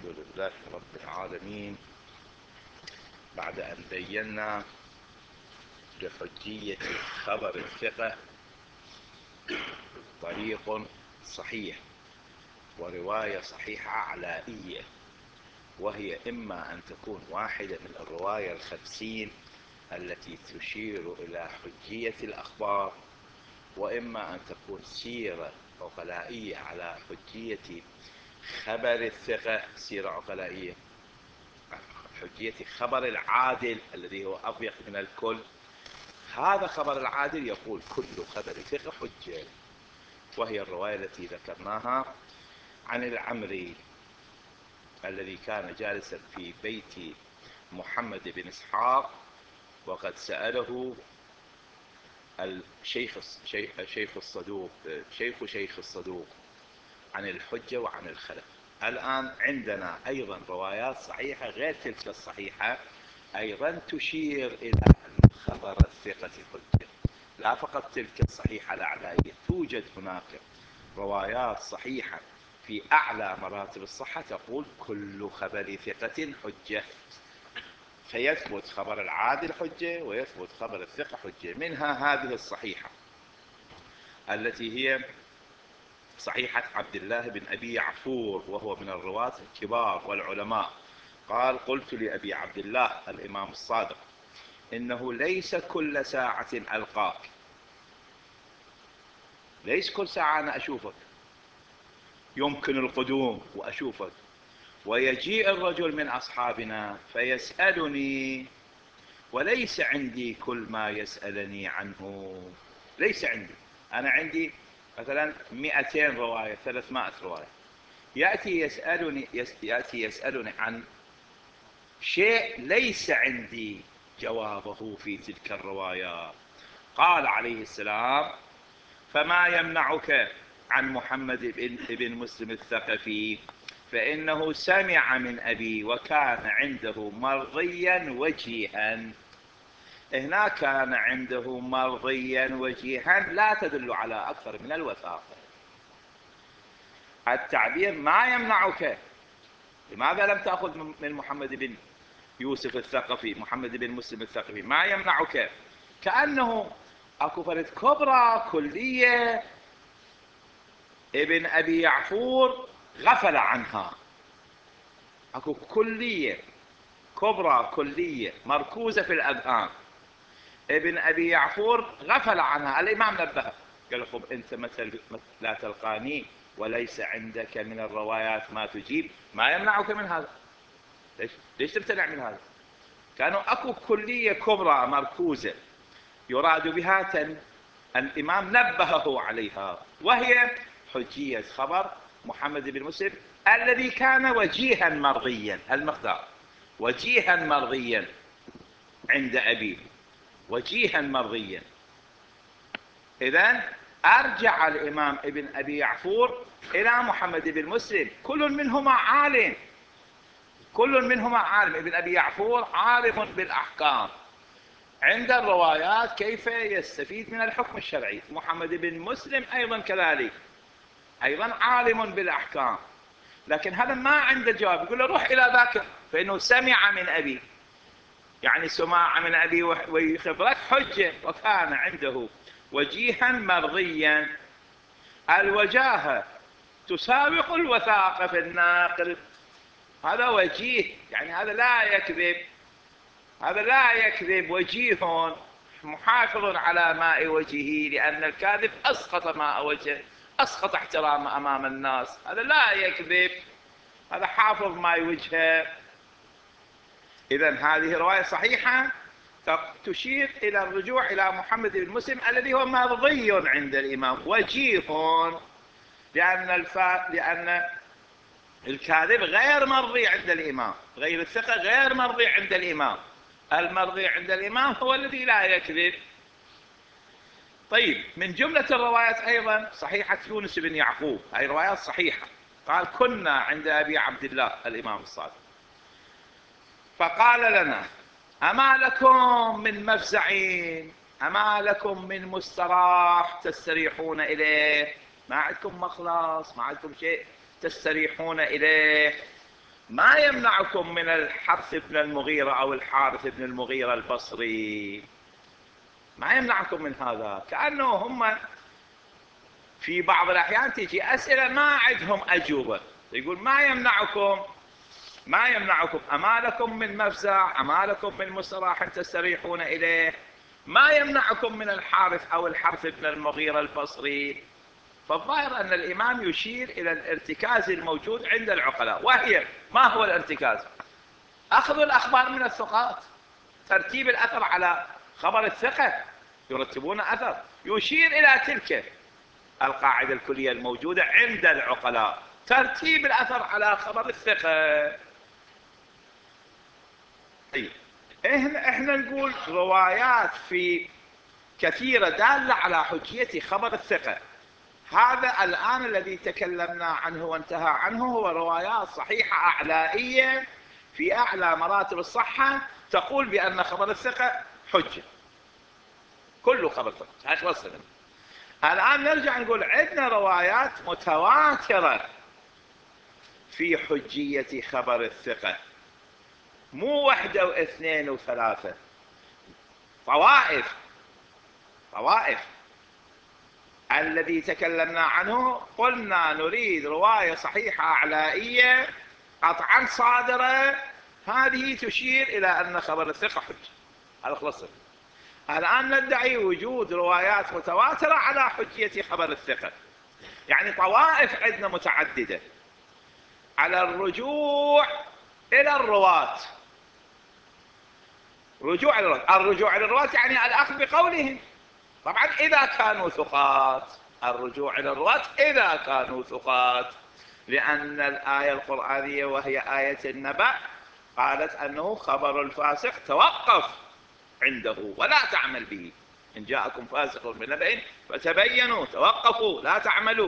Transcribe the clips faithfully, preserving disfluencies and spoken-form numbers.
الحمد لله رب العالمين. بعد أن بينا لحجية خبر الثقة طريق صحيح ورواية صحيحة علائية، وهي إما أن تكون واحدة من الرواية الخمسين التي تشير إلى حجية الأخبار، وإما أن تكون سيرة عقلائية على حجية خبر الثقة، سيرة عقلائية حجية خبر العادل الذي هو أضيق من الكل. هذا خبر العادل يقول كل خبر ثقة حجة، وهي الرواية التي ذكرناها عن العمري الذي كان جالسا في بيت محمد بن إسحاق، وقد سأله الشيخ شيخ الصدوق شيخ شيخ الصدوق عن الحجة وعن الخلف. الآن عندنا أيضا روايات صحيحة غير تلك الصحيحة أيضا تشير إلى أن خبر الثقة حجة، لا فقط تلك الصحيحة الأعلائية، توجد هناك روايات صحيحة في أعلى مراتب الصحة تقول كل خبر ثقة حجة، فيثبت خبر العادل حجة ويثبت خبر الثقة حجة. منها هذه الصحيحة التي هي صحيحة عبد الله بن أبي يعفور، وهو من الرواة الكبار والعلماء. قال: قلت لأبي عبد الله الإمام الصادق إنه ليس كل ساعة ألقاك، ليس كل ساعة أنا أشوفك، يمكن القدوم وأشوفك، ويجيء الرجل من أصحابنا فيسألني وليس عندي كل ما يسألني عنه. ليس عندي، أنا عندي مثلا مئتين رواية ثلاثمائة رواية، يأتي يسألني يأتي يسألني عن شيء ليس عندي جوابه في تلك الروايات. قال عليه السلام: فما يمنعك عن محمد بن مسلم الثقفي فإنه سمع من أبي وكان عنده مرضيا وجيها. هنا كان عنده مرضيا وجيها لا تدل على أكثر من الوثاقة. التعبير ما يمنعك، لماذا لم تأخذ من محمد بن يوسف الثقفي محمد بن مسلم الثقفي؟ ما يمنعك، كأنه أكو فرد كبرى كلية ابن أبي يعفور غفل عنها، أكو كلية كبرى كلية مركوزة في الأذهان ابن أبي يعفور غفل عنها. الإمام نبهه قال له: أنت مثل لا تلقاني وليس عندك من الروايات ما تجيب، ما يمنعك من هذا؟ ليش ليش تمتنع من هذا؟ كانوا أكو كلية كبرى مركوزة يراد بها تن الإمام نبهه عليها، وهي حجية خبر محمد بن مسلم الذي كان وجيها مرضيا، المقدار وجيها مرضيا عند أبيه، وجيها مرضيا. إذن أرجع الإمام ابن أبي يعفور إلى محمد بن مسلم، كل منهما عالم، كل منهما عالم. ابن أبي يعفور عالم بالأحكام، عند الروايات كيف يستفيد من الحكم الشرعي. محمد بن مسلم أيضا كذلك، أيضا عالم بالأحكام، لكن هذا ما عنده جواب. يقول له: روح إلى ذاك فإنه سمع من أبي، يعني سماع من أبي ويخبرك حجة، وكان عنده وجيها مرضيا. الوجاهة تسابق الوثاقة في الناقل، هذا وجيه، يعني هذا لا يكذب، هذا لا يكذب، وجيه محافظ على ماء وجهه، لأن الكاذب أسقط ماء وجهه، أسقط احترام أمام الناس. هذا لا يكذب، هذا حافظ ماء وجهه. إذن هذه رواية صحيحة تشير إلى الرجوع إلى محمد بن مسلم الذي هو مرضي عند الإمام، وجيه، لأن الفا... لأن الكاذب غير مرضي عند الإمام، غير الثقة غير مرضي عند الإمام. المرضي عند الإمام هو الذي لا يكذب. طيب، من جملة الروايات أيضا صحيحة يونس بن يعقوب، هذه روايات صحيحة. قال: كنا عند أبي عبد الله الإمام الصادق فقال لنا: أما لكم من مفزعين، أما لكم من مستراح تستريحون إليه؟ ما عندكم مخلص، ما عندكم شيء تستريحون إليه؟ ما يمنعكم من الحرث بن المغيرة أو الحارث بن المغيرة البصري، ما يمنعكم من هذا. كأنه هم في بعض الأحيان تجي أسئلة ما عندهم أجوبة، يقول ما يمنعكم ما يمنعكم أما لكم من مفزع، أما لكم من مستراح تستريحون إليه، ما يمنعكم من الحارث أو الحرث بن المغيرة البصري. فالظاهر أن الإمام يشير إلى الارتكاز الموجود عند العقلاء، وهي ما هو الارتكاز؟ أخذ الأخبار من الثقات، ترتيب الأثر على خبر الثقة، يرتبون أثر، يشير إلى تلك القاعدة الكلية الموجودة عند العقلاء، ترتيب الأثر على خبر الثقة. طيب احنا احنا نقول روايات في كثيرة دالة على حجية خبر الثقة. هذا الآن الذي تكلمنا عنه وانتهى عنه هو روايات صحيحة أعلائية في أعلى مراتب الصحة تقول بأن خبر الثقة حجة، كله خبر ثقة خلاص. الآن نرجع نقول عندنا روايات متواترة في حجية خبر الثقة، مو واحدة واثنين وثلاثة، طوائف طوائف. الذي تكلمنا عنه قلنا نريد رواية صحيحة أعلائية قطعا صادرة، هذه تشير إلى أن خبر الثقة حجة. هذا خلص. الآن ندعي وجود روايات متواترة على حجية خبر الثقة، يعني طوائف عندنا متعددة على الرجوع إلى الرواة. رجوع إلى الرواة، الرجوع إلى الرواة يعني الأخذ بقولهم، طبعا إذا كانوا ثقات. الرجوع إلى الرواة إذا كانوا ثقات، لأن الآية القرآنية وهي آية النبأ قالت أنه خبر الفاسق توقف عنده ولا تعمل به، إن جاءكم فاسق بنبأ فتبينوا، توقفوا لا تعملوا.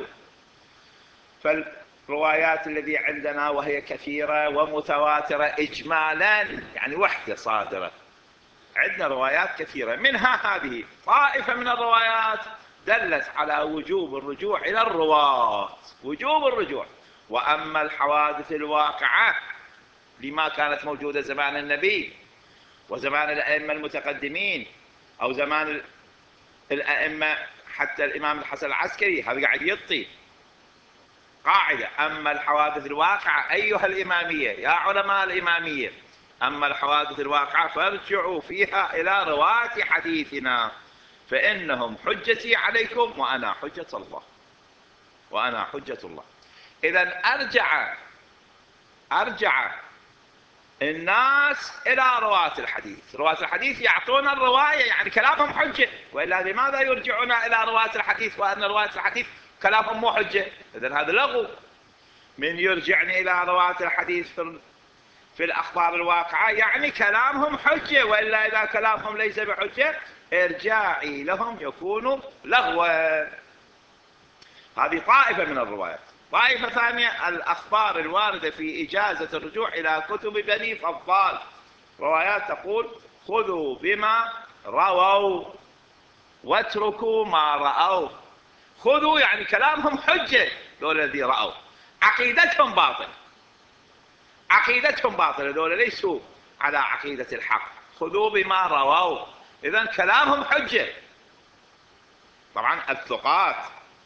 فالروايات الذي عندنا وهي كثيرة ومتواترة إجمالا، يعني وحدة صادرة، عندنا روايات كثيرة، منها هذه طائفة من الروايات دلت على وجوب الرجوع إلى الرواة، وجوب الرجوع. وأما الحوادث الواقعة لما كانت موجودة زمان النبي وزمان الأئمة المتقدمين أو زمان الأئمة حتى الإمام الحسن العسكري، هذا قاعد يطي قاعدة: أما الحوادث الواقعة أيها الإمامية يا علماء الإمامية، أما الحوادث الواقعة فارجعوا فيها إلى رواة حديثنا فإنهم حجتي عليكم وأنا حجة الله، وأنا حجة الله. إذا أرجع أرجع الناس إلى رواة الحديث، رواة الحديث يعطون الرواية، يعني كلامهم حجة، وإلا لماذا يرجعون إلى رواة الحديث وأن رواة الحديث كلامهم مو حجة؟ إذن هذا لغو. من يرجعني إلى رواة الحديث في, في الأخبار الواقعة يعني كلامهم حجة، وإلا إذا كلامهم ليس بحجة إرجاعي لهم يكون لغوا. هذه طائفة من الروايات. طائفة ثانية الأخبار الواردة في إجازة الرجوع إلى كتب بني فضال، روايات تقول خذوا بما رووا واتركوا ما رأوا. خذوا يعني كلامهم حجة، دول الذي رأوا عقيدتهم باطل، عقيدتهم باطلة، دول ليسوا على عقيدة الحق. خذوا بما رووا، إذن كلامهم حجة. طبعا الثقات.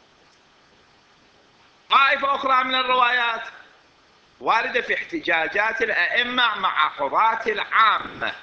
طائفة أخرى من الروايات واردة في احتجاجات الأئمة مع قضاة العامة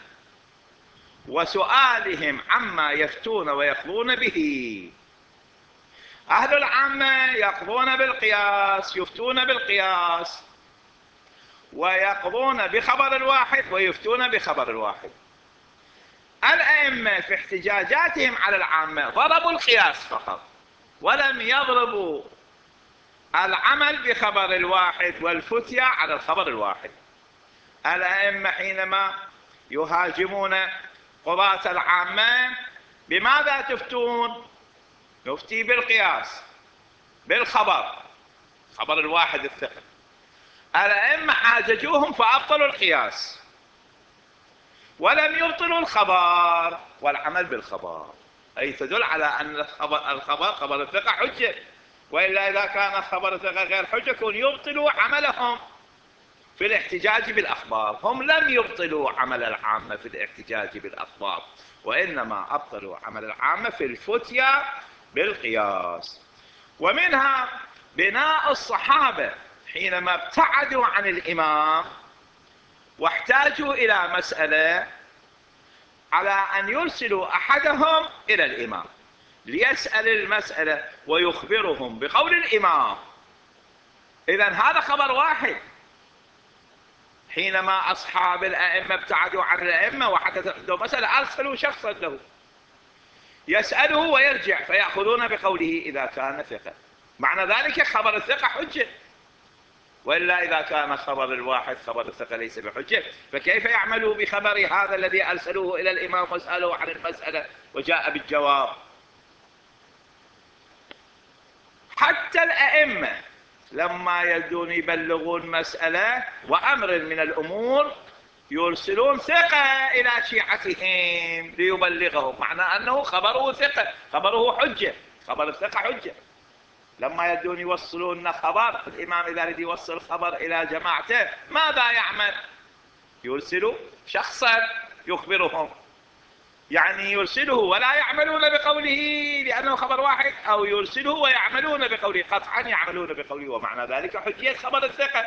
وسؤالهم عما يفتون ويقضون به. أهل العامة يقضون بالقياس، يفتون بالقياس، ويقضون بخبر الواحد ويفتون بخبر الواحد. الأئمة في احتجاجاتهم على العامة ضربوا القياس فقط، ولم يضربوا العمل بخبر الواحد والفتيا على الخبر الواحد. الأئمة حينما يهاجمون قضاة العامة بماذا تفتون؟ نفتي بالقياس، بالخبر، خبر الواحد الثقة. الأئمة حاججوهم فأبطلوا القياس ولم يبطلوا الخبر والعمل بالخبر، أي تدل على أن الخبر, الخبر خبر الثقة حجة، وإلا إذا كان خبر الثقة غير حجة كون يبطلوا عملهم. في الاحتجاج بالأخبار. هم لم يبطلوا عمل العامة في الاحتجاج بالأخبار، وإنما أبطلوا عمل العامة في الفتيا بالقياس. ومنها بناء الصحابة حينما ابتعدوا عن الإمام واحتاجوا إلى مسألة على أن يرسلوا أحدهم إلى الإمام ليسأل المسألة ويخبرهم بقول الإمام. إذن هذا خبر واحد. حينما أصحاب الأئمة ابتعدوا عن الأئمة وحدثت عندهم مسألة أرسلوا شخصا له يسأله ويرجع فيأخذون بقوله إذا كان ثقة. معنى ذلك خبر الثقة حجة، وإلا إذا كان خبر الواحد خبر الثقة ليس بحجة فكيف يعملوا بخبر هذا الذي أرسلوه إلى الإمام وسألوا عن المسألة وجاء بالجواب؟ حتى الأئمة لما يجدون يبلغون مسألة وأمر من الأمور يرسلون ثقة إلى شيعتهم ليبلغهم، معنى أنه خبره ثقة، خبره حجة، خبر الثقة حجة. لما يجدون يوصلون خبر الإمام إذا يريد يوصل خبر إلى جماعته ماذا يعمل؟ يرسل شخصا يخبرهم، يعني يرسله ولا يعملون بقوله لأنه خبر واحد، أو يرسله ويعملون بقوله، قطعا يعملون بقوله، ومعنى ذلك حجية خبر الثقة.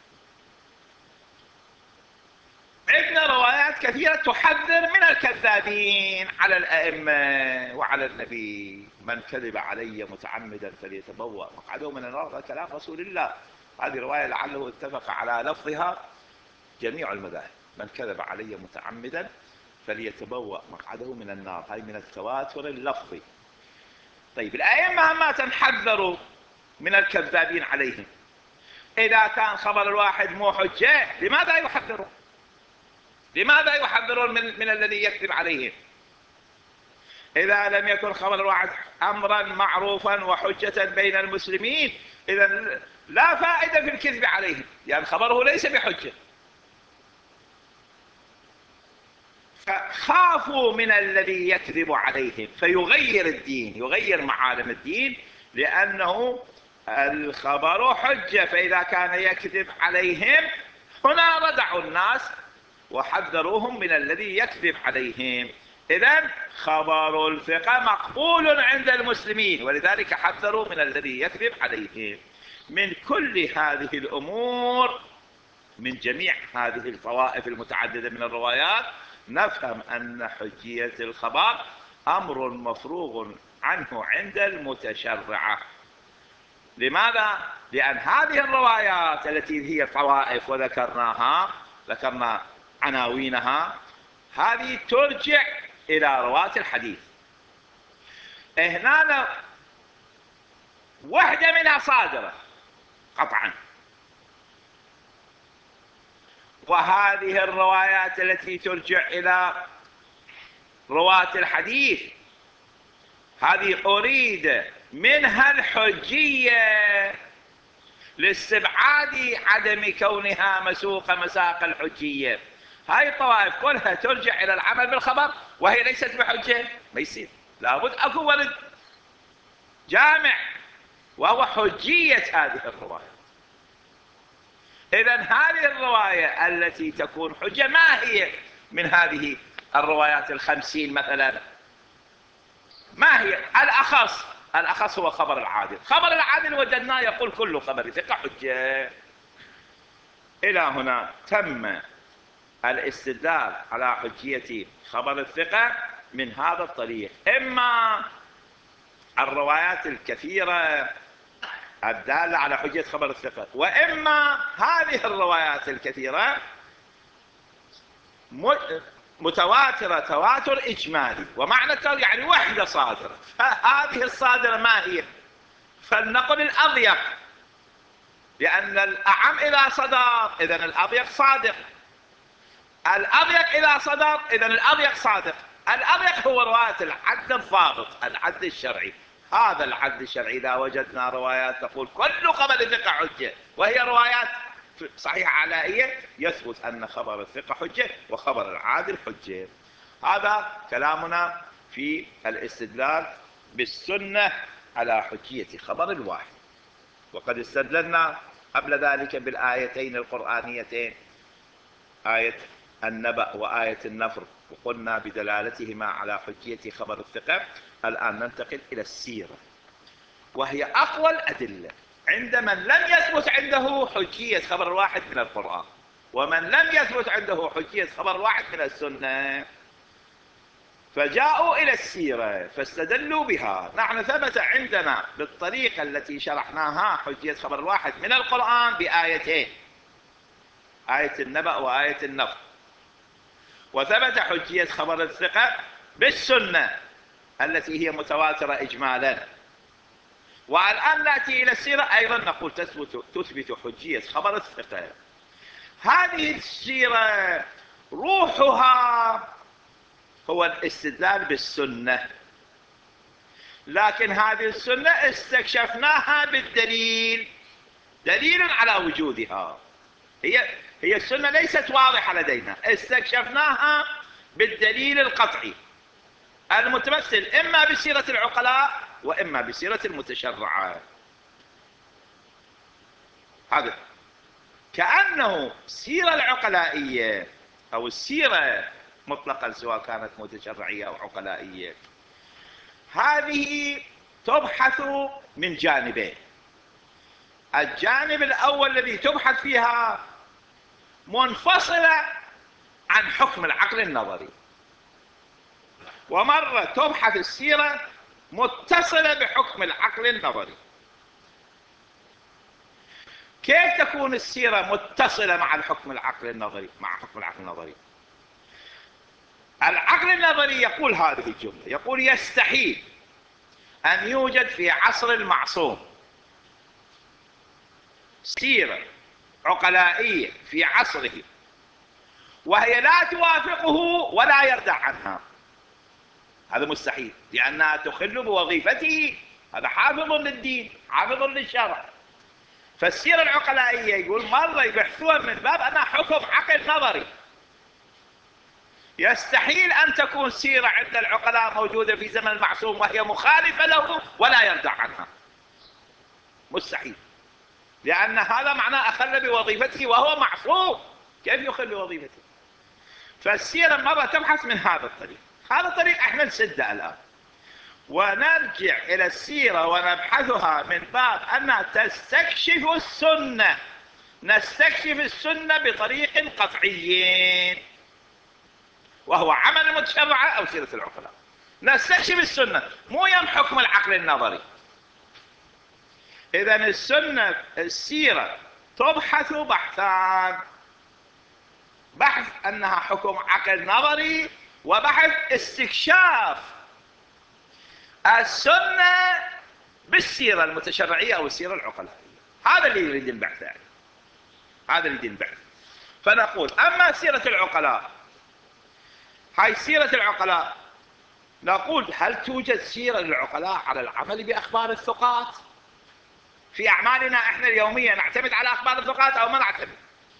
عندنا روايات كثيرة تحذر من الكذابين على الأئمة وعلى النبي. من كذب علي متعمدا فليتبوأ مقعده من النار، هذا كلام رسول الله. هذه رواية لعله اتفق على لفظها جميع المذاهب، من كذب علي متعمدا فليتبوأ مقعده من النار، هاي من التواتر اللفظي. طيب الأئمة ما تنحذروا من الكذابين عليهم؟ إذا كان خبر الواحد مو حجة لماذا يحذرون؟ لماذا يحذرون من, من الذي يكذب عليهم؟ إذا لم يكن خبر الواحد أمرا معروفا وحجة بين المسلمين إذا لا فائدة في الكذب عليهم، لأن خبره ليس بحجة. فخافوا من الذي يكذب عليهم فيغير الدين، يغير معالم الدين، لأنه الخبر حجة، فإذا كان يكذب عليهم هنا ردعوا الناس وحذروهم من الذي يكذب عليهم. إذن خبر الثقة مقبول عند المسلمين، ولذلك حذروا من الذي يكذب عليهم. من كل هذه الأمور، من جميع هذه الطوائف المتعددة من الروايات، نفهم أن حجية الخبر أمر مفروغ عنه عند المتشرعة. لماذا؟ لأن هذه الروايات التي هي طوائف وذكرناها، ذكرنا عناوينها، هذه ترجع إلى رواة الحديث. هنا واحدة منها صادرة قطعا، وهذه الروايات التي ترجع إلى رواة الحديث هذه أريد منها الحجية لاستبعاد عدم كونها مسوق مساق الحجية. هاي الطوائف كلها ترجع إلى العمل بالخبر وهي ليست بحجة، ما يصير، لابد أكو ورد جامع وهو حجية هذه الرواية. إذن هذه الرواية التي تكون حجة ما هي من هذه الروايات الخمسين مثلا؟ ما هي الأخص؟ الأخص هو خبر العادل. خبر العادل وجدناه يقول كل خبر ثقة حجة. إلى هنا تم الاستدلال على حجية خبر الثقة من هذا الطريق، إما الروايات الكثيرة الدالة على حجية خبر الثقة، وإما هذه الروايات الكثيرة متواترة تواتر إجمالي، ومعنى يعني وحدة صادرة. فهذه الصادرة ما هي؟ فلنقل الأضيق، لأن الأعم إذا صدر إذن الأضيق صادق، الأضيق إذا صدر إذن الأضيق صادق. الأضيق هو رواية العدل الضابط، العدل الشرعي. هذا العدل الشرعي إذا وجدنا روايات تقول كل خبر الثقة حجة، وهي روايات صحيحة علائية، يثبت أن خبر الثقة حجة وخبر العادل حجة. هذا كلامنا في الاستدلال بالسنة على حجية خبر الواحد. وقد استدللنا قبل ذلك بالآيتين القرآنيتين، آية النبأ وآية النفر، وقلنا بدلالتهما على حجية خبر الثقة. الآن ننتقل إلى السيرة، وهي أقوى الأدلة عند من لم يثبت عنده حجية خبر الواحد من القرآن، ومن لم يثبت عنده حجية خبر الواحد من السنة، فجاءوا إلى السيرة فاستدلوا بها. نحن ثبت عندنا بالطريقة التي شرحناها حجية خبر الواحد من القرآن بآيتين، آية النبأ وآية النفر، وثبت حجية خبر الثقة بالسنة التي هي متواترة إجمالا. والآن نأتي إلى السيرة أيضا نقول تثبت, تثبت حجية خبر الثقة. هذه السيرة روحها هو الاستدلال بالسنة، لكن هذه السنة استكشفناها بالدليل، دليل على وجودها. هي هي السنة ليست واضحة لدينا، استكشفناها بالدليل القطعي المتمثل إما بسيرة العقلاء وإما بسيرة المتشرعة. هذا كأنه السيرة العقلائية أو السيرة مطلقا سواء كانت متشرعية أو عقلائية، هذه تبحث من جانبين. الجانب الأول الذي تبحث فيها منفصلة عن حكم العقل النظري، ومرة تبحث السيرة متصلة بحكم العقل النظري. كيف تكون السيرة متصلة مع الحكم العقل النظري؟ مع حكم العقل النظري، العقل النظري يقول هذه الجملة، يقول يستحيل أن يوجد في عصر المعصوم سيرة عقلائية في عصره وهي لا توافقه ولا يردع عنها. هذا مستحيل، لأنها تخل بوظيفته، هذا حافظ للدين حافظ للشرع. فالسيرة العقلائية يقول مرة يبحثون من باب أنها حكم عقل نظري، يستحيل أن تكون سيرة عند العقلاء موجودة في زمن المعصوم وهي مخالفة له ولا يردع عنها، مستحيل، لأن هذا معناه أخل بوظيفته وهو معصوم، كيف يخل بوظيفته؟ فالسيرة مرة تبحث من هذا الطريق، هذا الطريق احنا نسده الآن، ونرجع إلى السيرة ونبحثها من باب أنها تستكشف السنة، نستكشف السنة بطريق قطعي وهو عمل المتشرعة أو سيرة العقلاء. نستكشف السنة مو يم حكم العقل النظري. إذن السنة السيرة تبحث بحثان، بحث أنها حكم عقل نظري، وبحث استكشاف السنة بالسيرة المتشرعية أو السيرة العقلائية. هذا اللي يريد البحث يعني. هذا اللي يريد البحث. فنقول أما سيرة العقلاء، هاي سيرة العقلاء، نقول هل توجد سيرة للعقلاء على العمل بأخبار الثقات؟ في أعمالنا إحنا اليومية نعتمد على أخبار الثقات أو ما نعتمد؟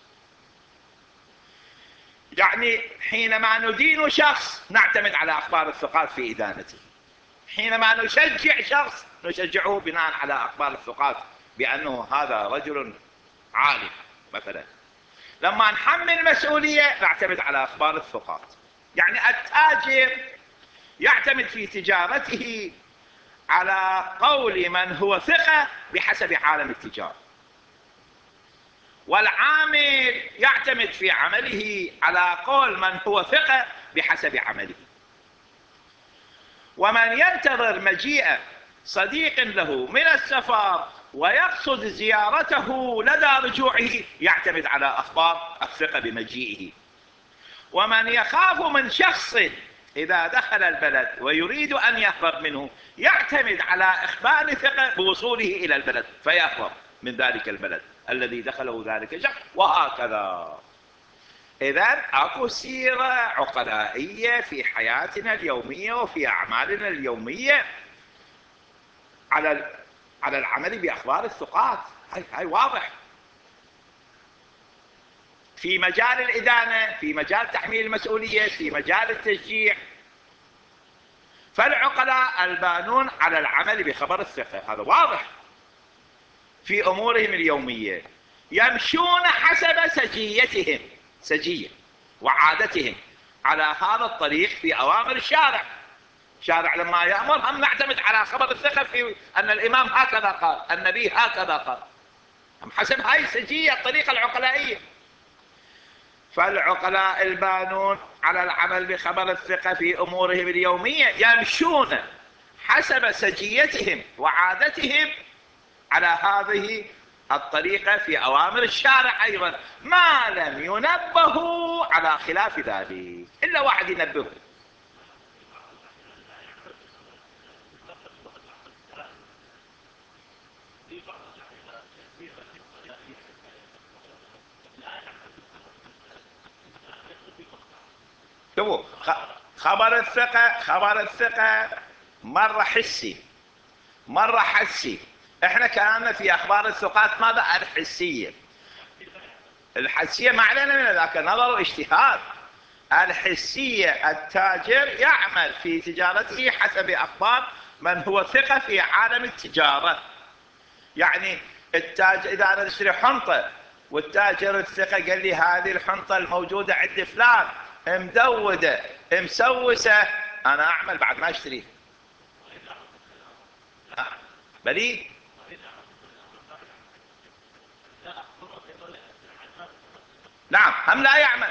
يعني حينما ندين شخص نعتمد على أخبار الثقات في إدانته، حينما نشجع شخص نشجعه بناء على أخبار الثقات بأنه هذا رجل عالم مثلا، لما نحمل مسؤولية نعتمد على أخبار الثقات. يعني التاجر يعتمد في تجارته على قول من هو ثقة بحسب عالم التجارة، والعامل يعتمد في عمله على قول من هو ثقة بحسب عمله. ومن ينتظر مجيء صديق له من السفر ويقصد زيارته لدى رجوعه يعتمد على أخبار الثقة بمجيئه. ومن يخاف من شخص إذا دخل البلد ويريد أن يهرب منه يعتمد على إخبار ثقة بوصوله إلى البلد فيهرب من ذلك البلد الذي دخله ذلك الشخص، وهكذا. إذن أكو سيرة عقلائية في حياتنا اليومية وفي أعمالنا اليومية على على العمل بأخبار الثقات، هاي, هاي واضح. في مجال الإدانة، في مجال تحميل المسؤولية، في مجال التشجيع، فالعقلاء البانون على العمل بخبر الثقة، هذا واضح في أمورهم اليومية. يمشون حسب سجيتهم، سجية وعادتهم على هذا الطريق في أوامر الشارع. الشارع لما يأمر هم نعتمد على خبر الثقة في أن الإمام هكذا قال، النبي هكذا قال، هم حسب هاي السجية الطريقة العقلائية. فالعقلاء البانون على العمل بخبر الثقة في أمورهم اليومية يمشون حسب سجيتهم وعادتهم على هذه الطريقة في أوامر الشارع أيضا، ما لم ينبهوا على خلاف ذلك. إلا واحد ينبهه. شوفوا، خبر الثقة خبر الثقة مرة حسي مرة حسي. احنا كلامنا في اخبار الثقات ماذا؟ الحسية. الحسية ما علينا من ذاك نظر واجتهاد. الحسية التاجر يعمل في تجارته حسب اخبار من هو ثقة في عالم التجارة. يعني التاجر اذا انا اشتري حنطة والتاجر الثقة قال لي هذه الحنطة الموجودة عند فلان مدودة مسوسة، انا اعمل بعد ما اشتريه. بلي نعم هم لا يعمل.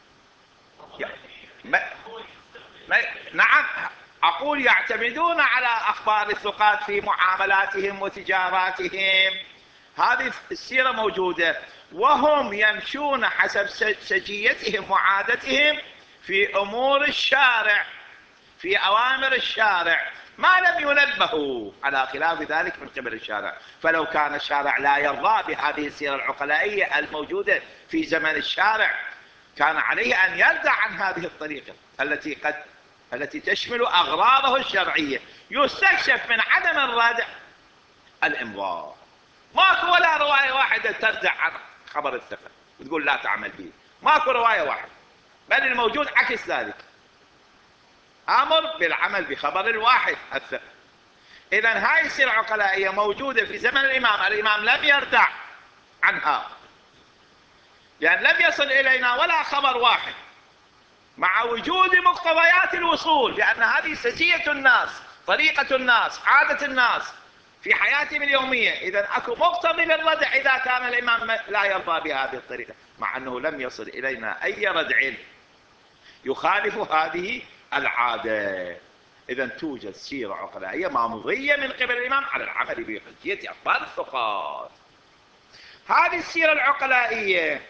ما ما نعم أقول يعتمدون على أخبار الثقات في معاملاتهم وتجاراتهم. هذه السيرة موجودة، وهم يمشون حسب سجيتهم وعادتهم في أمور الشارع، في أوامر الشارع، ما لم ينبهوا على خلاف ذلك من قبل الشارع. فلو كان الشارع لا يرضى بهذه السيرة العقلائية الموجودة في زمن الشارع كان عليه أن يردع عن هذه الطريقة التي قد التي تشمل أغراضه الشرعية. يستكشف من عدم الردع الإمضاء. ماكو ولا رواية واحدة تردع عن خبر الثقة وتقول لا تعمل به، ماكو رواية واحدة، بل الموجود عكس ذلك، أمر بالعمل بخبر الواحد الثقة. إذا هاي السيرة العقلائية موجودة في زمن الإمام، الإمام لم يردع عنها لأن لم يصل إلينا ولا خبر واحد، مع وجود مقتضيات الوصول، لأن هذه سجية الناس، طريقة الناس، عادة الناس في حياتهم اليومية. إذا أكو مقتضي للردع إذا كان الإمام لا يرضى بهذه الطريقة، مع أنه لم يصل إلينا أي ردع يخالف هذه العادة. إذا توجد سيرة عقلائية ممضية من قبل الإمام على العمل بحجية أخبار الثقات. هذه السيرة العقلائية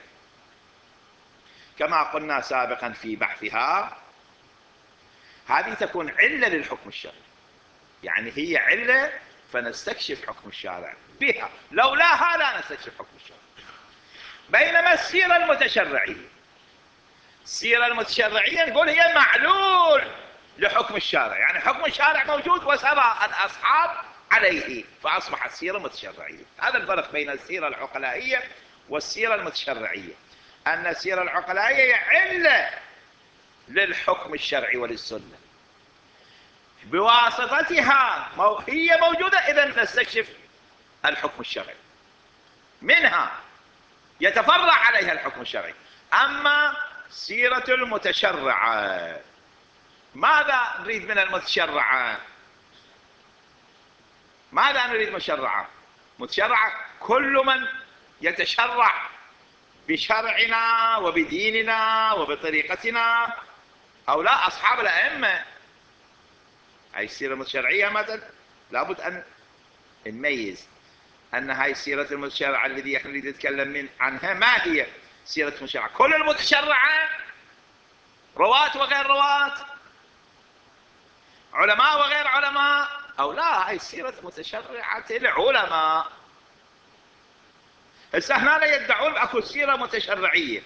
كما قلنا سابقا في بحثها، هذه تكون علة للحكم الشرعي، يعني هي علة فنستكشف حكم الشارع بها، لولاها لا نستكشف حكم الشارع. بينما السيرة المتشرعية، السيرة المتشرعية نقول هي معلول لحكم الشارع، يعني حكم الشارع موجود وسرى الأصحاب عليه فأصبحت السيرة متشرعية. هذا الفرق بين السيرة العقلائية والسيرة المتشرعية، أن السيرة العقلائية علة للحكم الشرعي وللسنة، بواسطتها هي موجودة، إذا نستكشف الحكم الشرعي، منها يتفرع عليها الحكم الشرعي. أما سيرة المتشرعة، ماذا نريد من المتشرعة؟ ماذا نريد متشرعة؟ متشرعة كل من يتشرع بشرعنا وبديننا وبطريقتنا، أو لا أصحاب الأئمة. هاي السيرة المتشرعية مثلا لابد أن نميز أن هاي السيرة المتشرعة الذي احنا نريد نتكلم من عنها ما هي سيرة المتشرعة. كل المتشرعة رواة وغير رواة، علماء وغير علماء، أو لا هاي السيرة متشرعة العلماء. هسه هنا لا يدعون أكو سيرة متشرعية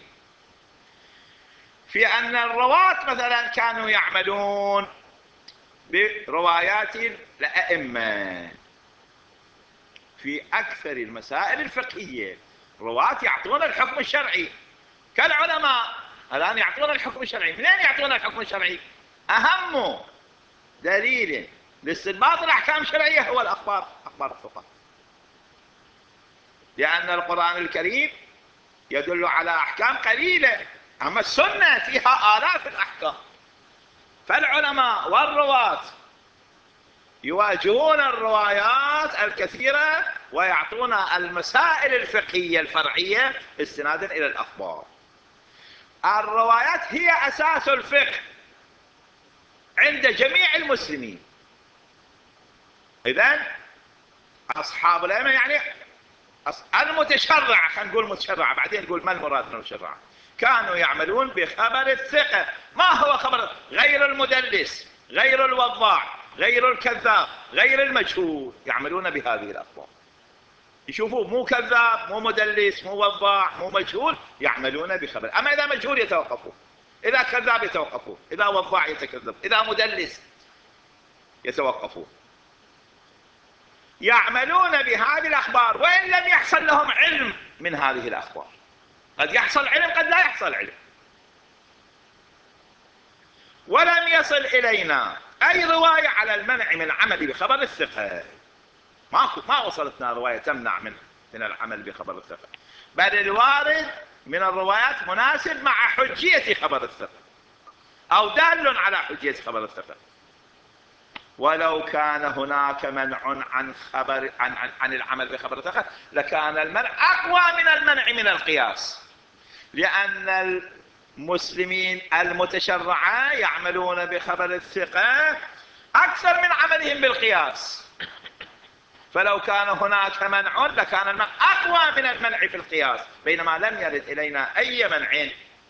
في أن الرواة مثلا كانوا يعملون بروايات الأئمة في أكثر المسائل الفقهية. رواة يعطون الحكم الشرعي كالعلماء، الآن يعطون الحكم الشرعي. منين يعطون الحكم الشرعي؟ أهم دليل لاستنباط الأحكام الشرعية هو الأخبار، أخبار الفقهاء. لأن القرآن الكريم يدل على أحكام قليلة، أما السنة فيها آلاف الأحكام. فالعلماء والرواة يواجهون الروايات الكثيرة ويعطون المسائل الفقهية الفرعية استنادا إلى الأخبار. الروايات هي أساس الفقه عند جميع المسلمين. إذن أصحاب الأئمة يعني المتشرع، خلينا نقول متشرع بعدين نقول ما المراد من المتشرع، كانوا يعملون بخبر الثقة. ما هو خبر؟ غير المدلس، غير الوضاع، غير الكذاب، غير المجهول، يعملون بهذه الأخبار. يشوفوا مو كذاب، مو مدلس، مو وضاع، مو مجهول، يعملون بخبر. أما إذا مجهول يتوقفون، إذا كذاب يتوقفون، إذا وضاع يتكذب، إذا مدلس يتوقفون. يعملون بهذه الأخبار وإن لم يحصل لهم علم من هذه الأخبار. قد يحصل علم، قد لا يحصل علم. ولم يصل إلينا أي رواية على المنع من العمل بخبر الثقة. ما ما وصلتنا رواية تمنع من من العمل بخبر الثقة، بل الوارد من الروايات مناسب مع حجية خبر الثقة أو دال على حجية خبر الثقة. ولو كان هناك منع عن خبر عن عن, عن العمل بخبر الثقة لكان المنع أقوى من المنع من القياس، لأن المسلمين المتشرعة يعملون بخبر الثقة أكثر من عملهم بالقياس. فلو كان هناك منع لكان المنع أقوى من المنع في القياس، بينما لم يرد إلينا أي منع.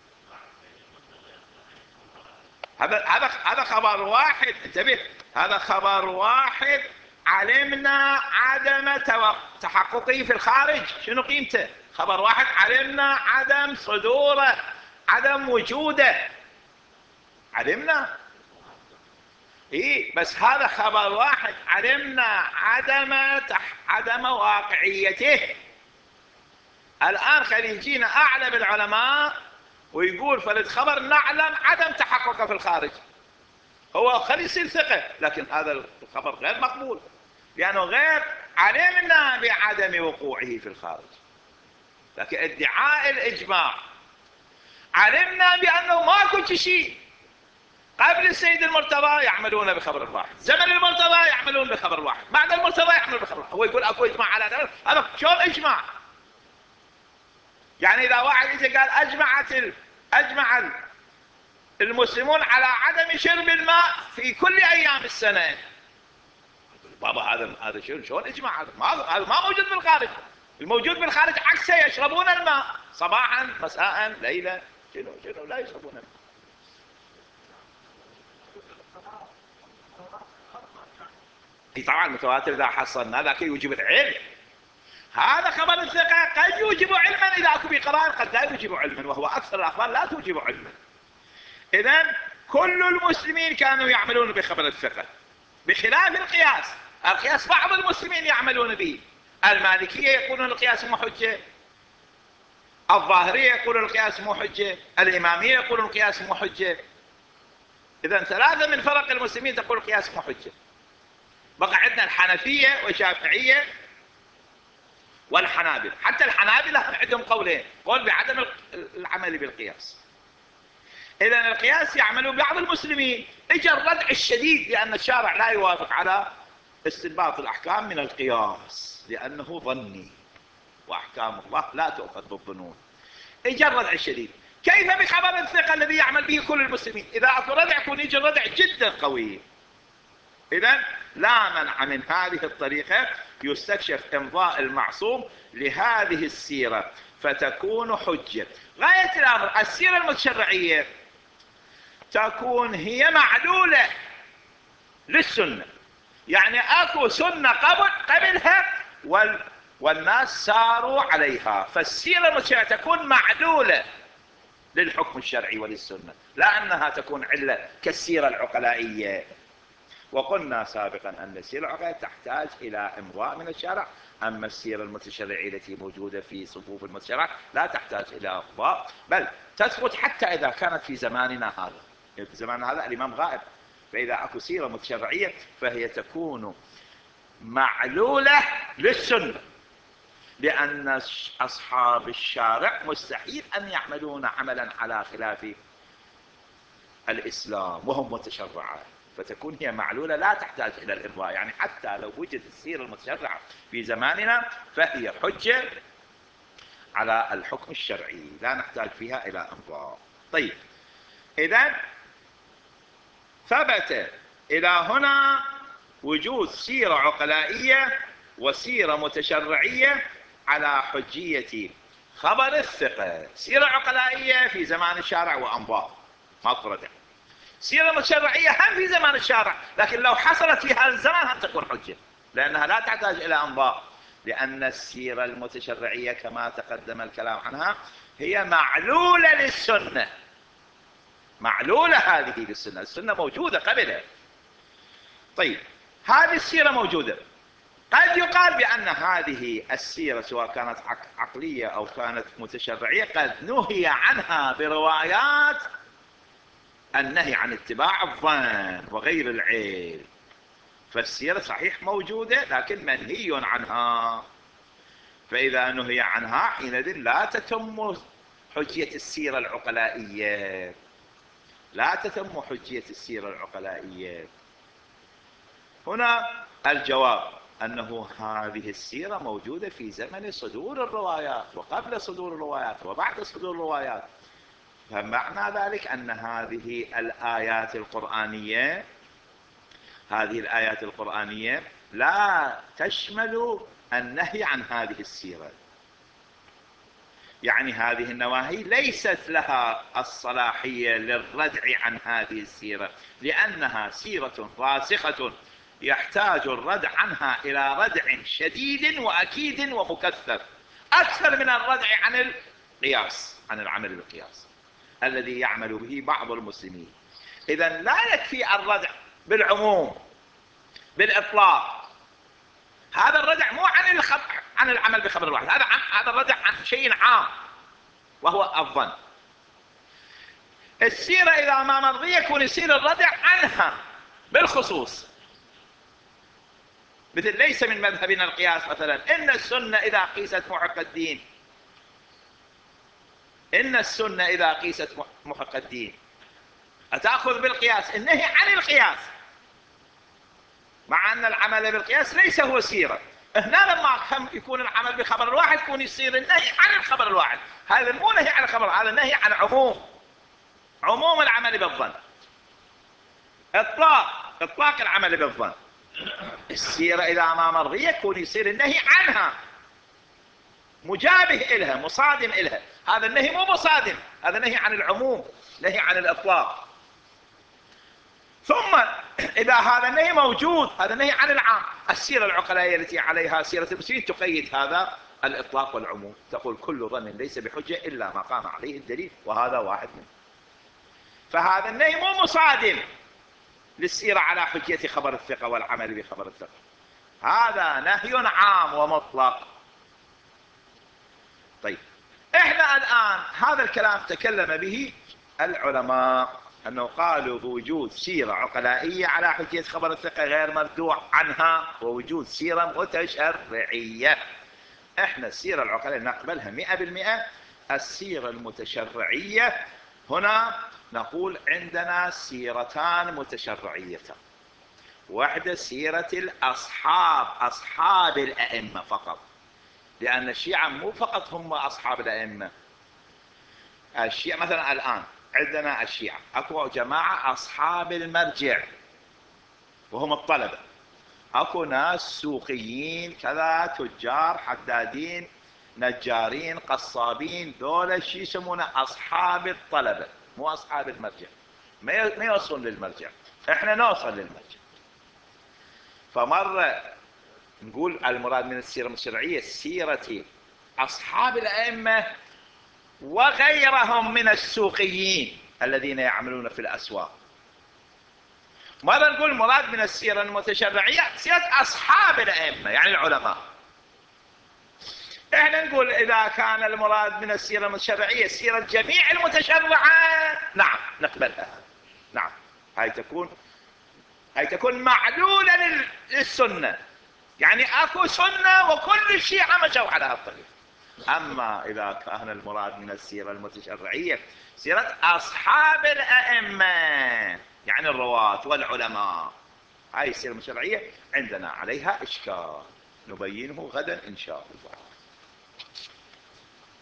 هذا هذا هذا خبر واحد، انتبه، هذا خبر واحد علمنا عدم تحققه في الخارج. شنو قيمته؟ خبر واحد علمنا عدم صدوره، عدم وجوده، علمنا. ايه بس هذا خبر واحد علمنا عدم تح... عدم واقعيته. الآن خلينا يجينا أعلم العلماء ويقول فلد خبر نعلم عدم تحققه في الخارج، هو خلي يصير ثقة، لكن هذا الخبر غير مقبول لأنه غير علمنا بعدم وقوعه في الخارج. لكن ادعاء الإجماع علمنا بأنه ماكو شيء. قبل السيد المرتضى يعملون بخبر الواحد، زمن المرتضى يعملون بخبر الواحد، بعد المرتضى يعملون بخبر الواحد. هو يقول اكو اجماع على ذلك، هذا شلون اجماع؟ يعني اذا واحد اجى قال اجمعت ال... اجمع المسلمون على عدم شرب الماء في كل ايام السنه، بابا هذا هذا شلون شلون اجماع؟ هذا ما هذا ما موجود بالخارج. الموجود بالخارج عكسه، يشربون الماء صباحا مساء ليلا. شنو شنو لا يشربون الماء. طبعا المتواتر اذا حصلنا ذاك يوجب العلم. هذا خبر الثقة قد يوجب علما اذا اكو بقرائن، قد لا يوجب علما، وهو اكثر الاخبار لا توجب علما. اذا كل المسلمين كانوا يعملون بخبر الثقة بخلاف القياس. القياس بعض المسلمين يعملون به. المالكية يقولون القياس مو حجة، الظاهرية يقولون القياس مو حجة، الامامية يقولون القياس مو حجة. اذا ثلاثة من فرق المسلمين تقول القياس مو حجة. بقى عندنا الحنفية والشافعية والحنابلة. حتى الحنابلة عندهم قولين، قول بعدم العمل بالقياس. إذا القياس يعمل بعض المسلمين. اجى الردع الشديد لأن الشارع لا يوافق على استنباط الأحكام من القياس لأنه ظني، وأحكام الله لا تؤخذ بالظنون. اجى الردع الشديد. كيف بخبر الثقة الذي يعمل به كل المسلمين؟ إذا أكو ردع يكون يجي الردع جدا قوي. إذن لا منع من هذه الطريقة يستكشف إمضاء المعصوم لهذه السيرة فتكون حجة. غاية الأمر السيرة المتشرعية تكون هي معلولة للسنة، يعني أكو سنة قبل قبلها وال والناس ساروا عليها، فالسيرة المتشرعية تكون معلولة للحكم الشرعي وللسنة، لا أنها تكون علة كالسيرة العقلائية. وقلنا سابقا أن السيرة العقلائية تحتاج إلى إمضاء من الشارع، أما السيرة المتشرعية التي موجودة في صفوف المتشرع لا تحتاج إلى إمضاء، بل تثبت حتى إذا كانت في زماننا هذا. في زماننا هذا الإمام غائب، فإذا أكو سيرة متشرعية فهي تكون معلولة للسنة. لأن أصحاب الشارع مستحيل أن يعملون عملا على خلاف الإسلام وهم متشرعة، فتكون هي معلولة لا تحتاج إلى الإمضاء. يعني حتى لو وجد السيرة المتشرعة في زماننا فهي حجة على الحكم الشرعي، لا نحتاج فيها إلى إمضاء. طيب، إذن ثبت إلى هنا وجود سيرة عقلائية وسيرة متشرعية على حجية خبر الثقة. سيرة عقلائية في زمان الشارع وأمضاء مفردة، سيرة متشرعية هم في زمان الشارع، لكن لو حصلت في هذا الزمان هم تكون حجة لأنها لا تحتاج إلى أمضاء، لأن السيرة المتشرعية كما تقدم الكلام عنها هي معلولة للسنة، معلولة هذه للسنة، السنة موجودة قبلها. طيب، هذه السيرة موجودة، قد يقال بأن هذه السيرة سواء كانت عقلية أو كانت متشرعية قد نهي عنها بروايات النهي عن اتباع الظن وغير العلم، فالسيرة صحيح موجودة لكن منهي عنها، فإذا نهي عنها حينئذ لا تتم حجية السيرة العقلائية، لا تتم حجية السيرة العقلائية. هنا الجواب أنه هذه السيرة موجودة في زمن صدور الروايات وقبل صدور الروايات وبعد صدور الروايات، فمعنى ذلك أن هذه الآيات القرآنية هذه الآيات القرآنية لا تشمل النهي عن هذه السيرة، يعني هذه النواهي ليست لها الصلاحية للردع عن هذه السيرة، لأنها سيرة راسخة يحتاج الردع عنها إلى ردع شديد وأكيد ومكثف أكثر من الردع عن القياس، عن العمل بالقياس الذي يعمل به بعض المسلمين. إذن لا يكفي الردع بالعموم بالإطلاق، هذا الردع مو عن الخبر عن العمل بخبر الواحد، هذا عن هذا الردع عن شيء عام وهو الظن. السيرة إذا ما مرضي يكون يصير الردع عنها بالخصوص، مثل ليس من مذهبنا القياس مثلا، إن السنة إذا قيست محق الدين إن السنة إذا قيست محق الدين أتأخذ بالقياس، النهي عن القياس، مع أن العمل بالقياس ليس هو سيرة. هنا لما يكون العمل بخبر الواحد يكون يصير النهي عن الخبر الواحد، هذا مو نهي عن الخبر، هذا نهي عن عموم عموم العمل بالظن، إطلاق إطلاق العمل بالظن. السيرة إذا ما مرضي يكون يصير النهي عنها مجابه إلها مصادم إلها، هذا النهي مو مصادم، هذا نهي عن العموم، نهي عن الإطلاق. ثم إذا هذا النهي موجود هذا نهي عن العام، السيرة العقلائية التي عليها سيرة المسلمين تقيد هذا الإطلاق والعموم، تقول كل ظن ليس بحجة إلا ما قام عليه الدليل، وهذا واحد منه. فهذا النهي مو مصادم للسيرة على حجية خبر الثقة والعمل بخبر الثقة، هذا نهي عام ومطلق. طيب، احنا الآن هذا الكلام تكلم به العلماء، أنه قالوا بوجود سيرة عقلائية على حجية خبر الثقة غير مردوع عنها، ووجود سيرة متشرعية. احنا السيرة العقلائية نقبلها مئة بالمئة. السيرة المتشرعية هنا نقول عندنا سيرتان متشرعيتان، واحدة سيرة الأصحاب أصحاب الأئمة فقط، لأن الشيعة مو فقط هم أصحاب الأئمة، الشيعة مثلا الآن عندنا الشيعة أكو جماعة أصحاب المرجع وهم الطلبة، أكو ناس سوقيين كذا تجار حدادين نجارين قصابين، دول شي يسمونه أصحاب الطلبة مو أصحاب المرجع، ما يوصلون للمرجع، إحنا نوصل للمرجع. فمرة نقول المراد من السيرة الشرعية سيرة أصحاب الأئمة وغيرهم من السوقيين الذين يعملون في الأسواق. مرة نقول مراد من السيرة المتشرعية سيرة أصحاب الأئمة يعني العلماء. احنا نقول إذا كان المراد من السيرة المتشرعية سيرة جميع المتشرعات نعم نقبلها، نعم هاي تكون هاي تكون معلولة للسنة، يعني اكو سنة وكل الشيعة مشوا على هالطريق. اما اذا كان المراد من السيرة المتشرعية سيرة اصحاب الائمة، يعني الرواة والعلماء، هاي السيرة المتشرعية عندنا عليها اشكال نبينه غدا ان شاء الله.